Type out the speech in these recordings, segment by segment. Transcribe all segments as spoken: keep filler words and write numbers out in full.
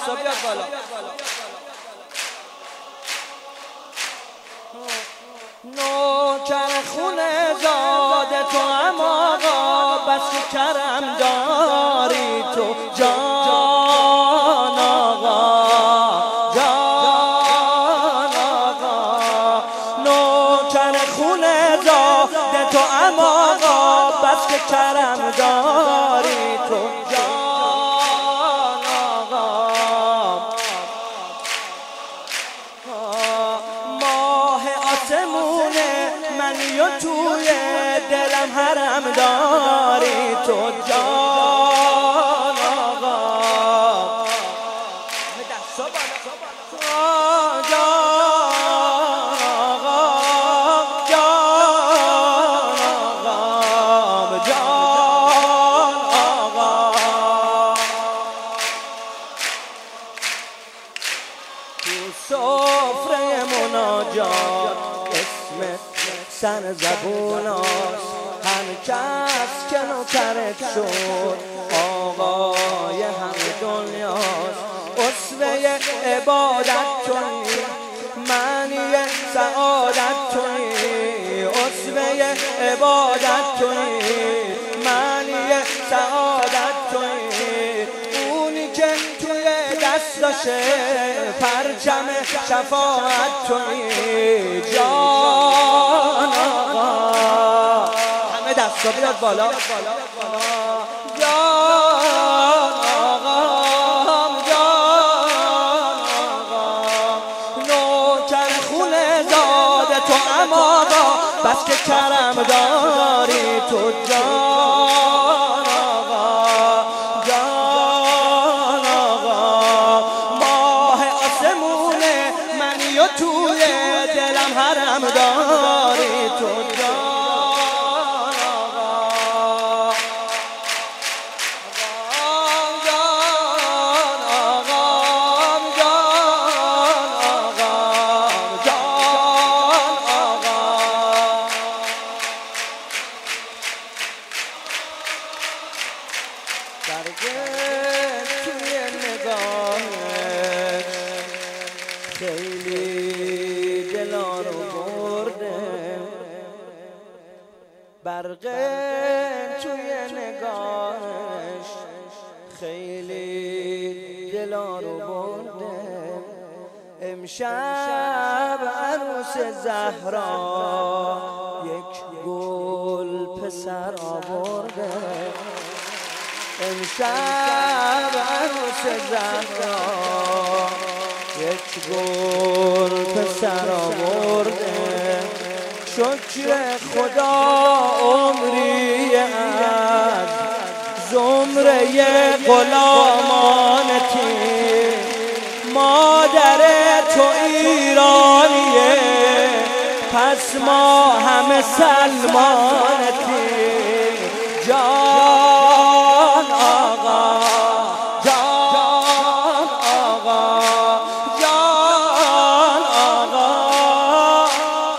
دستا بیاد بالا. نوکر خونه زاده تو هم آقا، بس که کرم داری تو جان آقا، جان آقا. نوکر خونه زاده تو هم آقا، بس که کرم داری تو جان آقا. ماه آسمونه منی و توی دلم حرم داری تو جان آقا، جان آقا، جان آقا، جان آقا. تو سفره مناجات اسمت سر زبوناست، همه کس که نوکرت شد آقای همه دنیاست. اسوه عبادت تویی، معنی سعادت تویی. اسوه عبادت تویی، معنی سعادت تویی. اونی که توی دستاشه پرچم شفاعت تویی جان آقا. همه دستا بیاد بالا. جان آقا، جان آقا. نوکر خونه زاده تو هم آقا، بس که کرم داری تو جان آقا، جان آقا. ماه آسمونه منی و توی دلم حرم داری تو جان آقا، جان آقا، جان آقا، جان آقا. برگه توی نگاهش خیلی دلا رو برده، برقه توی نگاهش خیلی دلا رو برده. امشب عروس زهرا یک گل پسر آورده. امشب عروس زهرا یک گل پسر آورده. شکر خدا عمری از زمره غلامانتی، مادر تو ایرانیه پس ما همه سلمانتی جان آقا، جان آقا، جان آقا.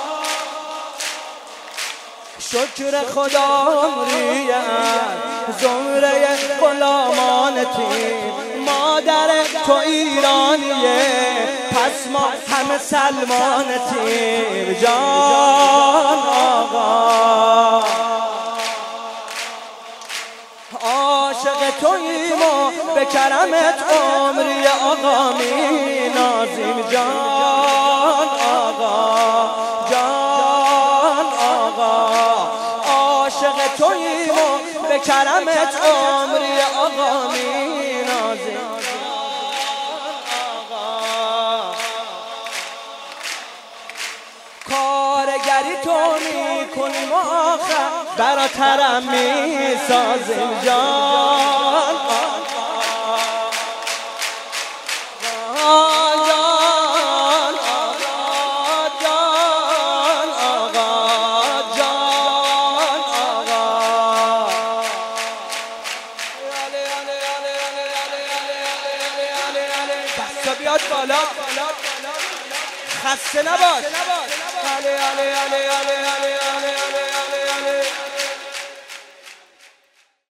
شکر خدا عمری از زمره غلامانتی، مادر تو ایرانیه پس ما همه سلمانتی جان آقا. عاشق توییم و به کرمت عمری آقا می نازیم جان آقا، جان آقا. عاشق توییم و به کرمت عمری آقا می نازیم آقا. کارگری تو می کنیم آخر براترم می سازیم جان آقا، جان آقا، جان آقا، جان آقا. دستا بیاد بالا، خسته نباش.